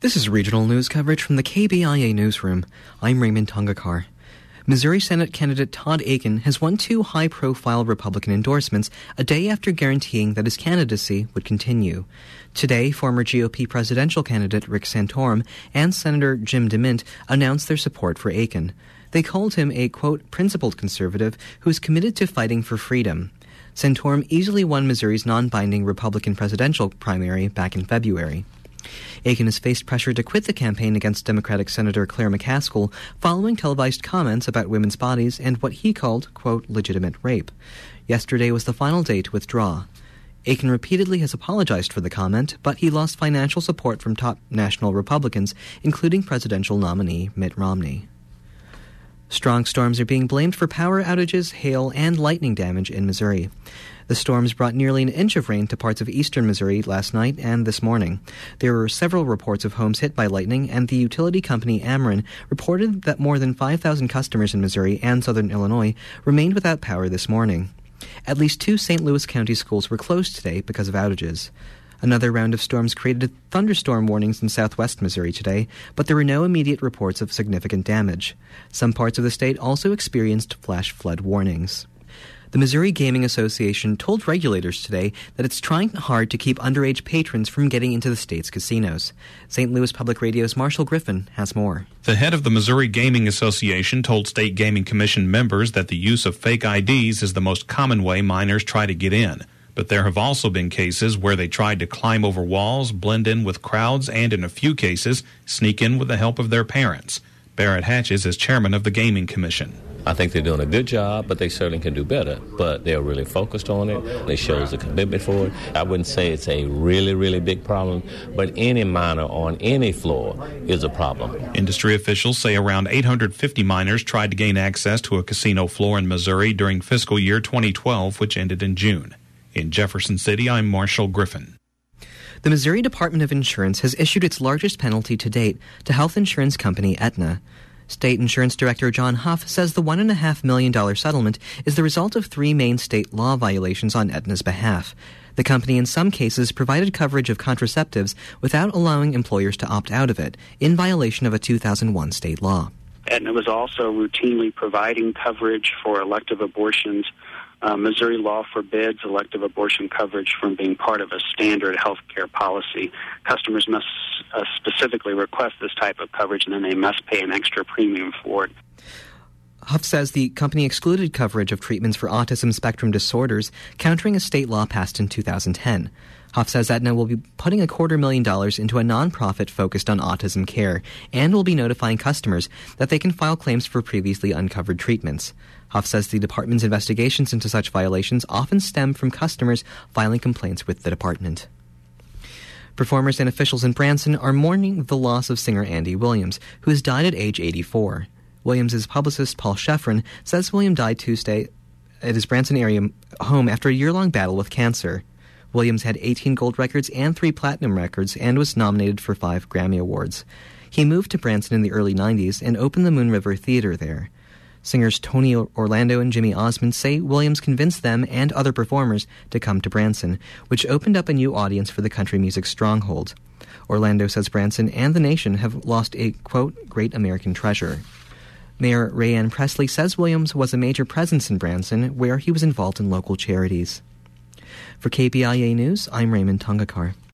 This is regional news coverage from the KBIA newsroom. I'm Raymond Tongakar. Missouri Senate candidate Todd Akin has won 2 high-profile Republican endorsements a day after guaranteeing that his candidacy would continue. Today, former GOP presidential candidate Rick Santorum and Senator Jim DeMint announced their support for Akin. They called him a, quote, principled conservative who is committed to fighting for freedom. Santorum easily won Missouri's non-binding Republican presidential primary back in February. Akin has faced pressure to quit the campaign against Democratic Senator Claire McCaskill following televised comments about women's bodies and what he called, quote, legitimate rape. Yesterday was the final day to withdraw. Akin repeatedly has apologized for the comment, but he lost financial support from top national Republicans, including presidential nominee Mitt Romney. Strong storms are being blamed for power outages, hail, and lightning damage in Missouri. The storms brought nearly an inch of rain to parts of eastern Missouri last night and this morning. There were several reports of homes hit by lightning, and the utility company Ameren reported that more than 5,000 customers in Missouri and southern Illinois remained without power this morning. At least 2 St. Louis County schools were closed today because of outages. Another round of storms created thunderstorm warnings in southwest Missouri today, but there were no immediate reports of significant damage. Some parts of the state also experienced flash flood warnings. The Missouri Gaming Association told regulators today that it's trying hard to keep underage patrons from getting into the state's casinos. St. Louis Public Radio's Marshall Griffin has more. The head of the Missouri Gaming Association told State Gaming Commission members that the use of fake IDs is the most common way minors try to get in. But there have also been cases where they tried to climb over walls, blend in with crowds, and in a few cases, sneak in with the help of their parents. Barrett Hatches is chairman of the Gaming Commission. I think they're doing a good job, but they certainly can do better. But they're really focused on it. It shows a commitment for it. I wouldn't say it's a really, really big problem, but any minor on any floor is a problem. Industry officials say around 850 minors tried to gain access to a casino floor in Missouri during fiscal year 2012, which ended in June. In Jefferson City, I'm Marshall Griffin. The Missouri Department of Insurance has issued its largest penalty to date to health insurance company Aetna. State Insurance Director John Huff says the $1.5 million settlement is the result of 3 main state law violations on Aetna's behalf. The company in some cases provided coverage of contraceptives without allowing employers to opt out of it, in violation of a 2001 state law. Aetna was also routinely providing coverage for elective abortions. Missouri law forbids elective abortion coverage from being part of a standard health care policy. Customers must specifically request this type of coverage, and then they must pay an extra premium for it. Huff says the company excluded coverage of treatments for autism spectrum disorders, countering a state law passed in 2010. Huff says Aetna will be putting $250,000 into a nonprofit focused on autism care and will be notifying customers that they can file claims for previously uncovered treatments. Huff says the department's investigations into such violations often stem from customers filing complaints with the department. Performers and officials in Branson are mourning the loss of singer Andy Williams, who has died at age 84. Williams' publicist Paul Sheffrin says William died Tuesday at his Branson area home after a year-long battle with cancer. Williams had 18 gold records and 3 platinum records and was nominated for 5 Grammy Awards. He moved to Branson in the early 90s and opened the Moon River Theater there. Singers Tony Orlando and Jimmy Osmond say Williams convinced them and other performers to come to Branson, which opened up a new audience for the country music stronghold. Orlando says Branson and the nation have lost a, quote, great American treasure. Mayor Rayanne Presley says Williams was a major presence in Branson, where he was involved in local charities. For KBIA News, I'm Raymond Tongakar.